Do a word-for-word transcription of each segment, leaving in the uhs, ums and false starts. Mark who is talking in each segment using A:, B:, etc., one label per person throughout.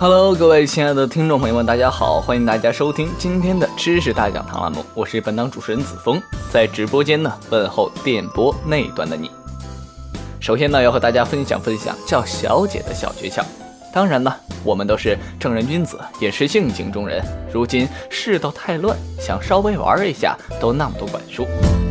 A: Hello， 各位亲爱的听众朋友们，大家好，欢迎大家收听今天的知识大讲堂栏目，我是本档主持人子枫，在直播间呢问候电波那端的你。首先呢，要和大家分享分享叫小姐的小诀窍。当然呢，我们都是正人君子，也是性情中人。如今世道太乱，想稍微玩一下都那么多管束。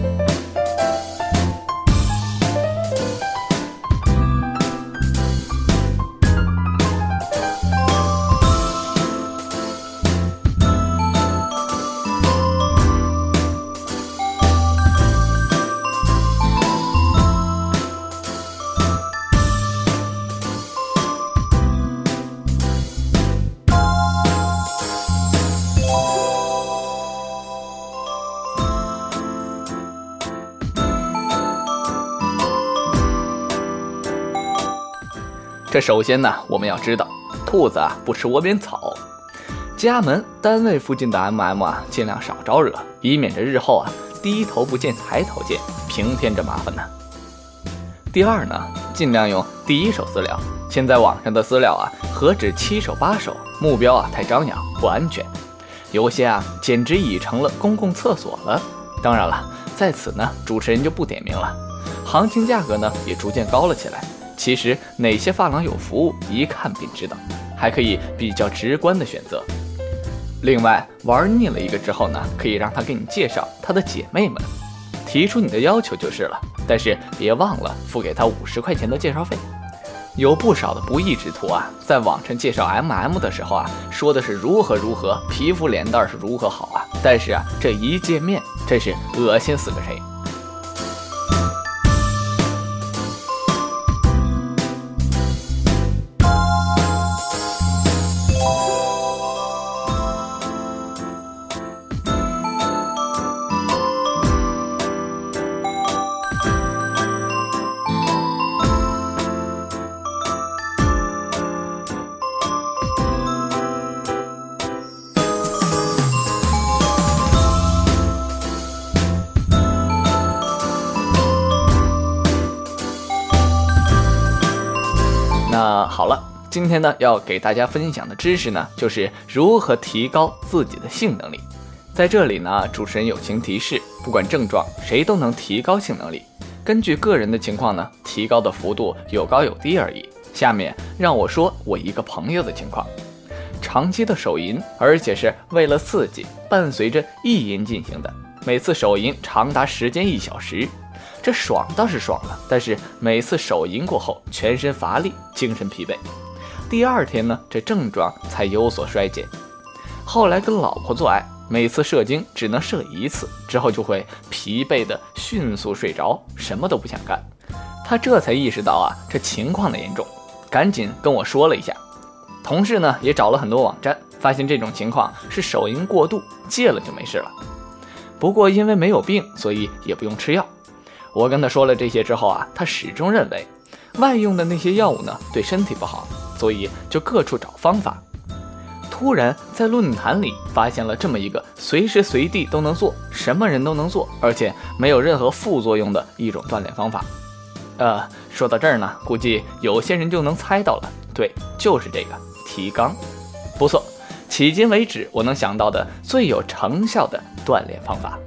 A: 这首先呢，我们要知道，兔子啊不吃窝边草，家门、单位附近的 M M 啊，尽量少招惹，以免着日后啊低头不见抬头见，平添着麻烦呢。第二呢，尽量用第一手私聊，现在网上的私聊啊，何止七手八手，目标啊太张扬，不安全，有些啊简直已成了公共厕所了。当然了，在此呢，主持人就不点名了，行情价格呢也逐渐高了起来。其实哪些发廊有服务，一看便知道，还可以比较直观的选择。另外，玩腻了一个之后呢，可以让他给你介绍他的姐妹们，提出你的要求就是了。但是别忘了付给他五十块钱的介绍费。有不少的不义之徒啊，在网上介绍 M M 的时候啊，说的是如何如何，皮肤脸蛋是如何好啊，但是啊，这一见面真是恶心死个谁。那好了，今天呢要给大家分享的知识呢，就是如何提高自己的性能力。在这里呢，主持人友情提示，不管症状，谁都能提高性能力。根据个人的情况呢，提高的幅度有高有低而已。下面让我说我一个朋友的情况，长期的手淫，而且是为了刺激，伴随着意淫进行的，每次手淫长达时间一小时。这爽倒是爽了，但是每次手淫过后，全身乏力，精神疲惫。第二天呢，这症状才有所衰减。后来跟老婆做爱，每次射精只能射一次，之后就会疲惫的迅速睡着，什么都不想干。他这才意识到啊，这情况的严重，赶紧跟我说了一下。同事呢也找了很多网站，发现这种情况是手淫过度，戒了就没事了。不过因为没有病，所以也不用吃药。我跟他说了这些之后啊，他始终认为外用的那些药物呢对身体不好，所以就各处找方法。突然在论坛里发现了这么一个随时随地都能做，什么人都能做，而且没有任何副作用的一种锻炼方法。呃，说到这儿呢，估计有些人就能猜到了，对，就是这个提肛。不错，迄今为止我能想到的最有成效的锻炼方法。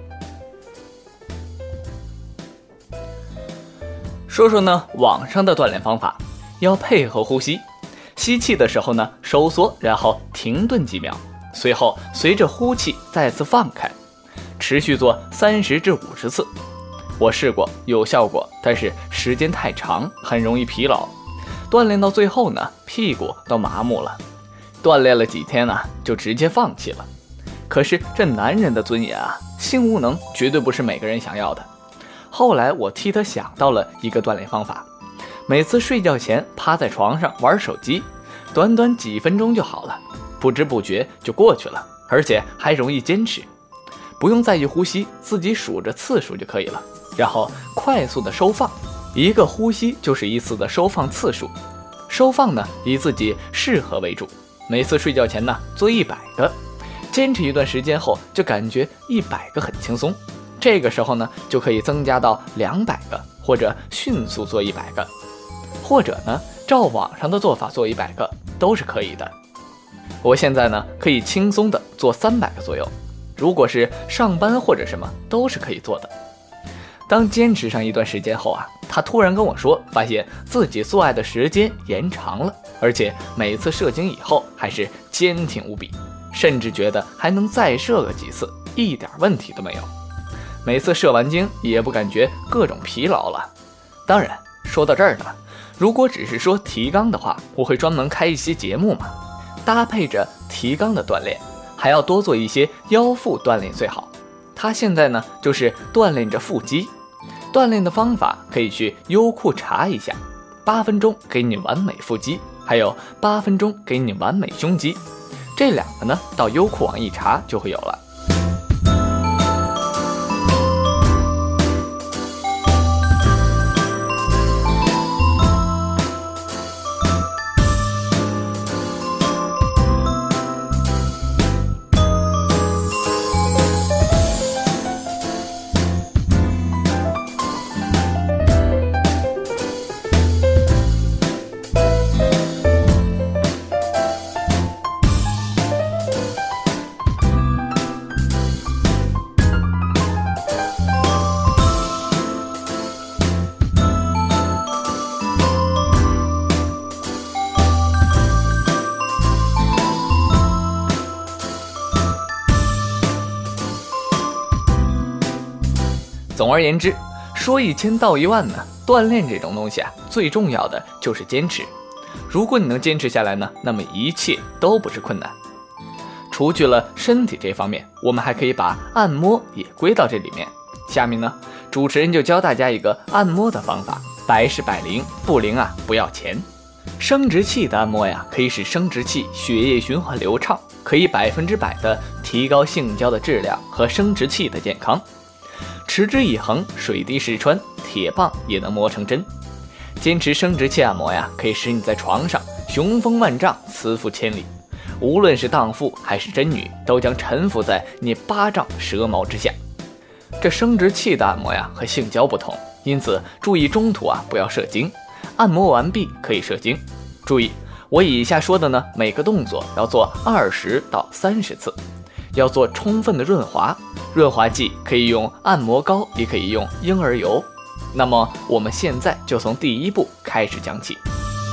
A: 说说呢，网上的锻炼方法，要配合呼吸。吸气的时候呢，收缩，然后停顿几秒，随后随着呼气再次放开，持续做三十至五十次。我试过，有效果，但是时间太长，很容易疲劳。锻炼到最后呢，屁股都麻木了。锻炼了几天呢，就直接放弃了。可是这男人的尊严啊，性无能绝对不是每个人想要的。后来我替他想到了一个锻炼方法，每次睡觉前趴在床上玩手机，短短几分钟就好了，不知不觉就过去了，而且还容易坚持。不用在意呼吸，自己数着次数就可以了，然后快速的收放，一个呼吸就是一次的收放次数。收放呢，以自己适合为主，每次睡觉前呢做一百个，坚持一段时间后就感觉一百个很轻松，这个时候呢就可以增加到两百个，或者迅速做一百个，或者呢照网上的做法做一百个都是可以的。 我现在呢可以轻松的做三百个左右，如果是上班或者什么都是可以做的。当坚持上一段时间后啊，他突然跟我说，发现自己做爱的时间延长了，而且每次射精以后还是坚挺无比，甚至觉得还能再射个几次，一点问题都没有。每次射完精也不感觉各种疲劳了。当然，说到这儿呢，如果只是说提肛的话，我会专门开一期节目嘛，搭配着提肛的锻炼，还要多做一些腰腹锻炼最好。他现在呢就是锻炼着腹肌，锻炼的方法可以去优酷查一下，八分钟给你完美腹肌，还有八分钟给你完美胸肌，这两个呢到优酷网一查就会有了。总而言之，说一千道一万呢，锻炼这种东西啊，最重要的就是坚持。如果你能坚持下来呢，那么一切都不是困难。除去了身体这方面，我们还可以把按摩也归到这里面。下面呢，主持人就教大家一个按摩的方法，百试百灵，不灵啊不要钱。生殖器的按摩呀，可以使生殖器血液循环流畅，可以百分之百的提高性交的质量和生殖器的健康。持之以恒，水滴石穿，铁棒也能磨成针。坚持生殖器按摩呀，可以使你在床上雄风万丈，慈腹千里。无论是荡妇还是真女，都将臣服在你巴掌蛇矛之下。这生殖器的按摩呀，和性交不同，因此注意中途啊不要射精。按摩完毕可以射精。注意，我以下说的呢，每个动作要做二十到三十次，要做充分的润滑。润滑剂可以用按摩膏，也可以用婴儿油。那么我们现在就从第一步开始讲起。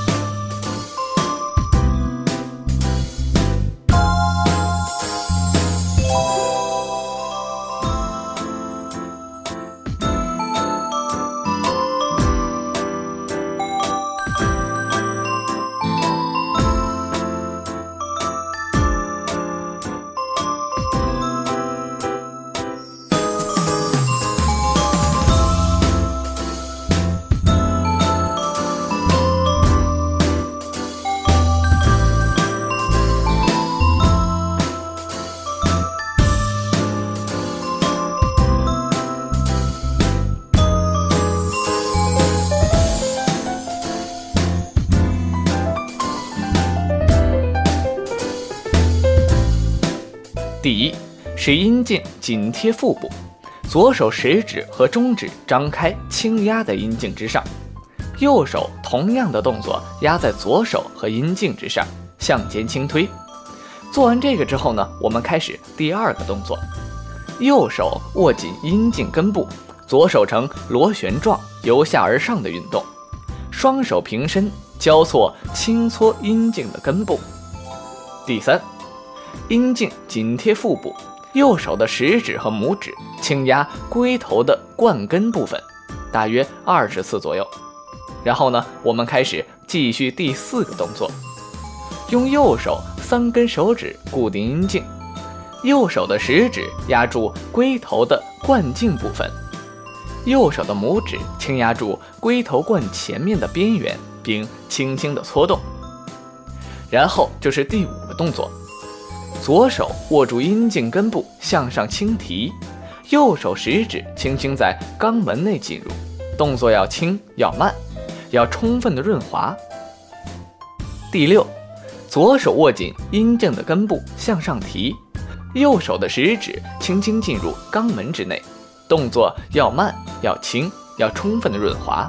A: 第一，使阴茎紧贴腹部，左手食指和中指张开，轻压在阴茎之上，右手同样的动作压在左手和阴茎之上，向前轻推。做完这个之后呢，我们开始第二个动作，右手握紧阴茎根部，左手呈螺旋状由下而上的运动，双手平伸，交错轻搓阴茎的根部。第三，阴茎紧贴腹部，右手的食指和拇指轻压龟头的冠根部分，大约二十次左右。然后呢，我们开始继续第四个动作，用右手三根手指固定阴茎，右手的食指压住龟头的冠茎部分，右手的拇指轻压住龟头冠前面的边缘，并轻轻地搓动。然后就是第五个动作，左手握住阴茎根部向上轻提，右手食指轻轻在肛门内进入，动作要轻要慢，要充分的润滑。第六，左手握紧阴茎的根部向上提，右手的食指轻轻进入肛门之内，动作要慢要轻，要充分的润滑。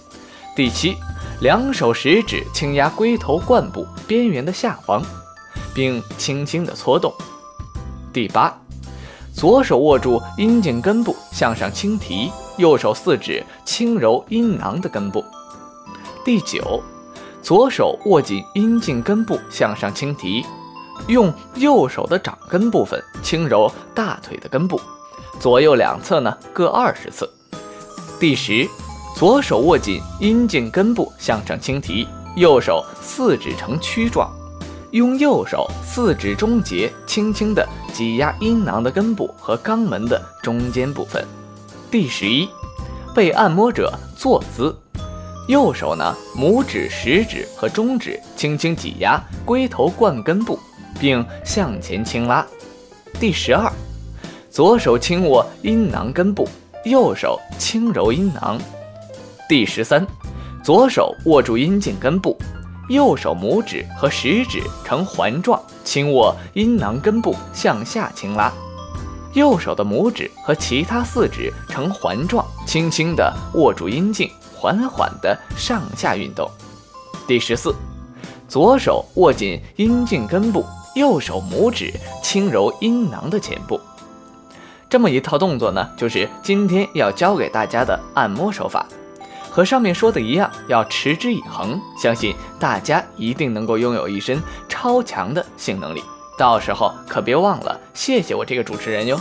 A: 第七，两手食指轻压龟头冠部边缘的下方， 并轻轻地搓动。第八，左手握住阴茎根部向上轻提，右手四指轻揉阴囊的根部。第九，左手握紧阴茎根部向上轻提，用右手的掌根部分轻揉大腿的根部，左右两侧呢各二十次。第十，左手握紧阴茎根部向上轻提，右手四指呈曲状，用右手四指中节轻轻地挤压阴囊的根部和肛门的中间部分。第十一，被按摩者坐姿，右手呢拇指、食指和中指轻轻挤压龟头冠根部，并向前轻拉。第十二，左手轻握阴囊根部，右手轻揉阴囊。第十三，左手握住阴茎根部，右手拇指和食指呈环状轻握阴囊根部向下轻拉，右手的拇指和其他四指呈环状轻轻地握住阴茎，缓缓地上下运动。第十四，左手握紧阴茎根部，右手拇指轻揉阴囊的前部。这么一套动作呢，就是今天要教给大家的按摩手法。和上面说的一样，要持之以恒，相信大家一定能够拥有一身超强的性能力。到时候可别忘了谢谢我这个主持人哟。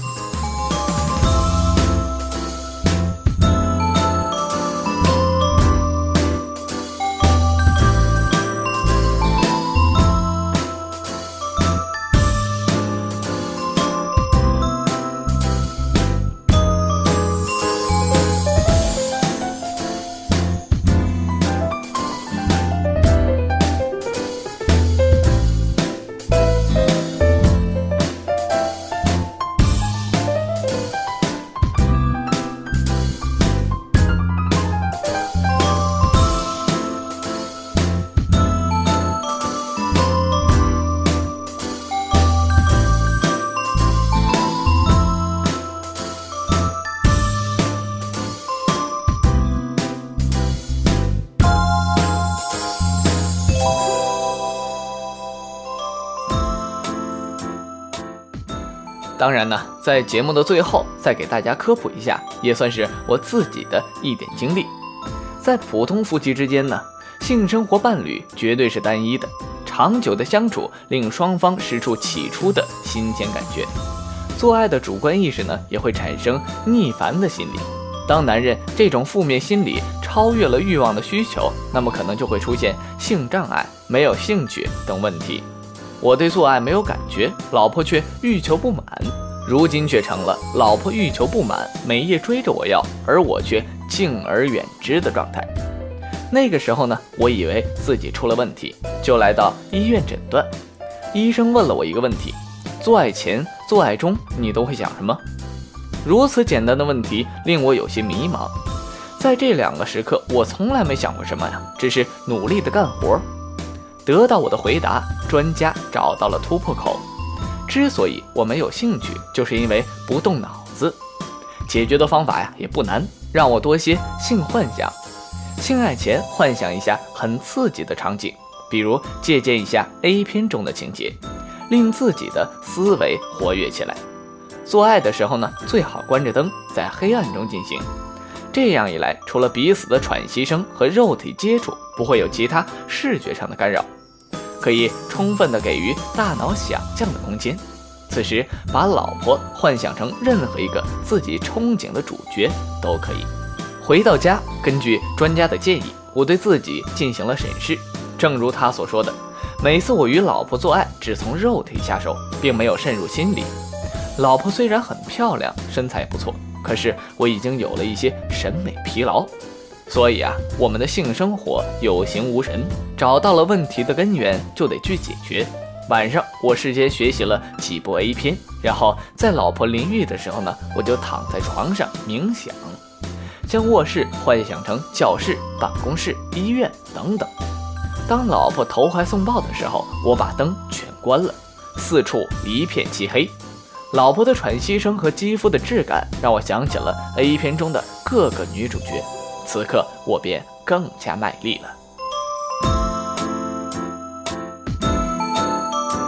A: 当然呢，在节目的最后再给大家科普一下，也算是我自己的一点经历。在普通夫妻之间呢，性生活伴侣绝对是单一的，长久的相处令双方失去起初的新鲜感觉，做爱的主观意识呢也会产生逆反的心理。当男人这种负面心理超越了欲望的需求，那么可能就会出现性障碍、没有兴趣等问题。我对做爱没有感觉，老婆却欲求不满，如今却成了老婆欲求不满，每夜追着我要，而我却敬而远之的状态。那个时候呢，我以为自己出了问题，就来到医院诊断。医生问了我一个问题：做爱前、做爱中你都会想什么？如此简单的问题令我有些迷茫。在这两个时刻，我从来没想过什么呀，只是努力的干活。得到我的回答，专家找到了突破口。之所以我没有兴趣，就是因为不动脑子。解决的方法呀也不难，让我多些性幻想。性爱前幻想一下很刺激的场景，比如借鉴一下 A 片中的情节，令自己的思维活跃起来。做爱的时候呢，最好关着灯，在黑暗中进行。这样一来，除了彼此的喘息声和肉体接触，不会有其他视觉上的干扰，可以充分的给予大脑想象的空间。此时把老婆幻想成任何一个自己憧憬的主角都可以。回到家，根据专家的建议，我对自己进行了审视。正如他所说的，每次我与老婆做爱只从肉体下手，并没有渗入心里。老婆虽然很漂亮，身材也不错，可是我已经有了一些审美疲劳。所以啊，我们的性生活有形无神，找到了问题的根源就得去解决。晚上我事先学习了几部 A 片，然后在老婆淋浴的时候呢，我就躺在床上冥想，将卧室幻想成教室、办公室、医院等等。当老婆投怀送抱的时候，我把灯全关了，四处一片漆黑。老婆的喘息声和肌肤的质感让我想起了 A 片中的各个女主角，此刻我便更加卖力了。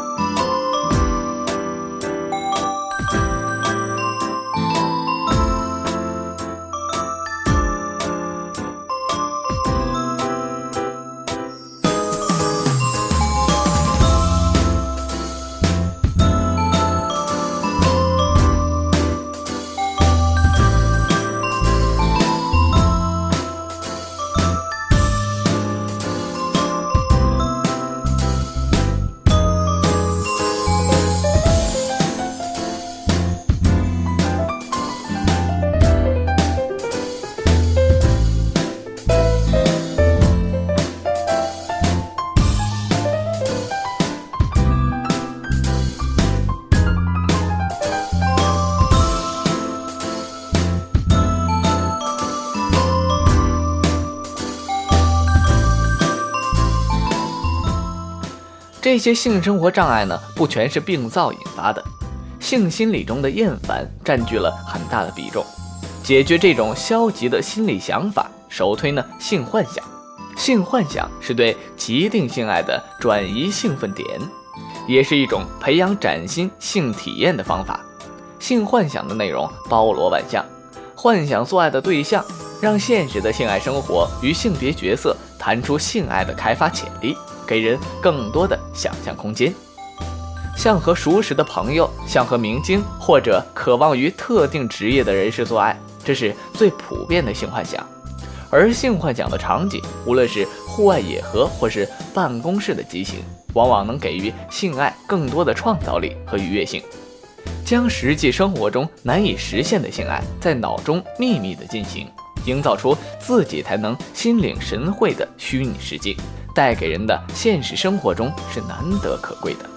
A: 这些性生活障碍呢，不全是病灶引发的，性心理中的厌烦占据了很大的比重。解决这种消极的心理想法，首推呢性幻想。性幻想是对极定性爱的转移兴奋点，也是一种培养崭新性体验的方法。性幻想的内容包罗万象，幻想做爱的对象，让现实的性爱生活与性别角色弹出性爱的开发潜力，给人更多的想象空间。像和熟识的朋友，像和明星或者渴望于特定职业的人士做爱，这是最普遍的性幻想。而性幻想的场景，无论是户外野合或是办公室的激情，往往能给予性爱更多的创造力和愉悦性，将实际生活中难以实现的性爱在脑中秘密地进行，营造出自己才能心领神会的虚拟世界，带给人的现实生活中是难得可贵的。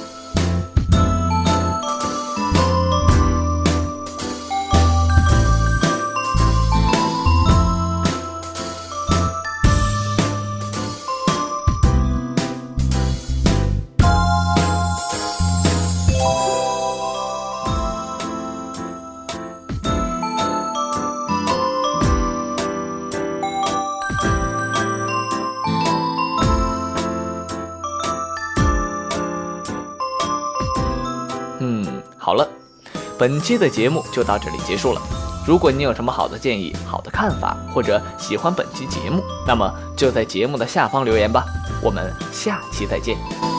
A: 嗯，好了，本期的节目就到这里结束了。如果你有什么好的建议、好的看法，或者喜欢本期节目，那么就在节目的下方留言吧。我们下期再见。